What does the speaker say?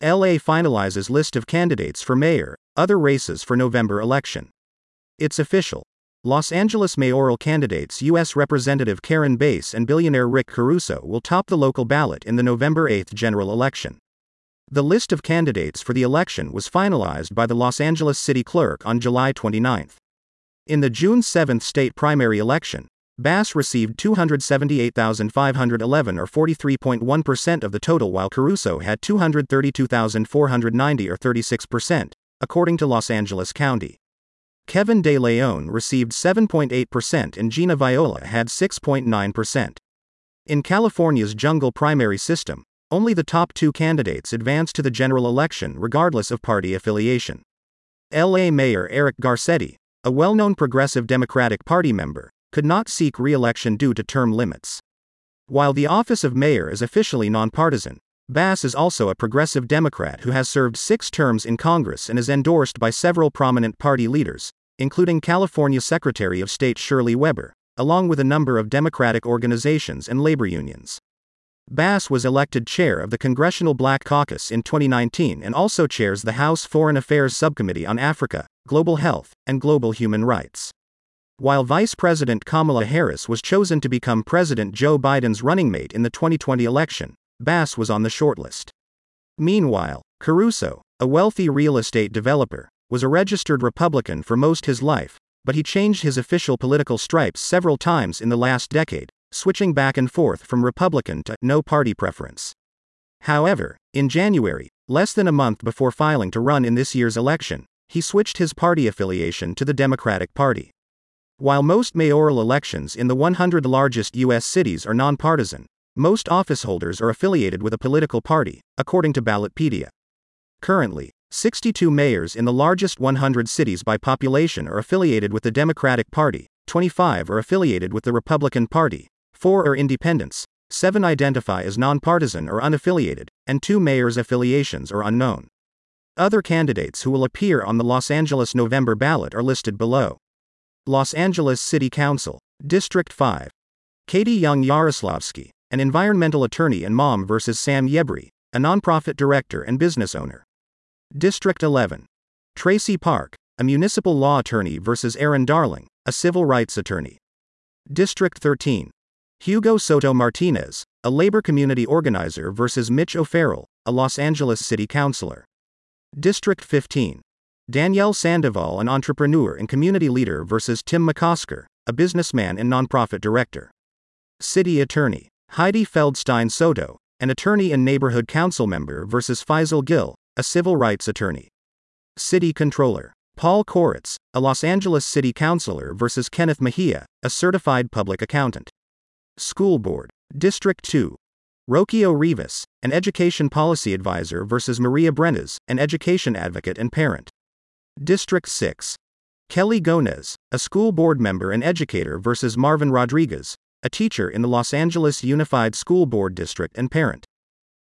LA finalizes list of candidates for mayor, other races for November election. It's official. Los Angeles mayoral candidates U.S. Representative Karen Bass and billionaire Rick Caruso will top the local ballot in the November 8 general election. The list of candidates for the election was finalized by the Los Angeles City Clerk on July 29. In the June 7 state primary election, Bass received 278,511 or 43.1% of the total, while Caruso had 232,490 or 36%, according to Los Angeles County. Kevin De Leon received 7.8% and Gina Viola had 6.9%. In California's jungle primary system, only the top two candidates advance to the general election regardless of party affiliation. LA Mayor Eric Garcetti, a well-known Progressive Democratic Party member, could not seek re-election due to term limits. While the office of mayor is officially nonpartisan, Bass is also a progressive Democrat who has served 6 terms in Congress and is endorsed by several prominent party leaders, including California Secretary of State Shirley Weber, along with a number of Democratic organizations and labor unions. Bass was elected chair of the Congressional Black Caucus in 2019 and also chairs the House Foreign Affairs Subcommittee on Africa, Global Health, and Global Human Rights. While Vice President Kamala Harris was chosen to become President Joe Biden's running mate in the 2020 election, Bass was on the shortlist. Meanwhile, Caruso, a wealthy real estate developer, was a registered Republican for most his life, but he changed his official political stripes several times in the last decade, switching back and forth from Republican to no party preference. However, in January, less than a month before filing to run in this year's election, he switched his party affiliation to the Democratic Party. While most mayoral elections in the 100 largest U.S. cities are nonpartisan, most office holders are affiliated with a political party, according to Ballotpedia. Currently, 62 mayors in the largest 100 cities by population are affiliated with the Democratic Party, 25 are affiliated with the Republican Party, 4 are independents, 7 identify as nonpartisan or unaffiliated, and 2 mayors' affiliations are unknown. Other candidates who will appear on the Los Angeles November ballot are listed below. Los Angeles City Council, District 5. Katie Young Yaroslavsky, an environmental attorney and mom versus Sam Yebri, a nonprofit director and business owner. District 11. Tracy Park, a municipal law attorney versus Aaron Darling, a civil rights attorney. District 13. Hugo Soto Martinez, a labor community organizer versus Mitch O'Farrell, a Los Angeles city councilor. District 15. Danielle Sandoval, an entrepreneur and community leader versus Tim McCosker, a businessman and nonprofit director. City Attorney Heidi Feldstein Soto, an attorney and neighborhood council member versus Faisal Gill, a civil rights attorney. City Controller Paul Koritz, a Los Angeles city councilor versus Kenneth Mejia, a certified public accountant. School Board, District 2. Rocio Rivas, an education policy advisor versus Maria Brenes, an education advocate and parent. District 6. Kelly Gonez, a school board member and educator versus Marvin Rodriguez, a teacher in the Los Angeles Unified School Board District and parent.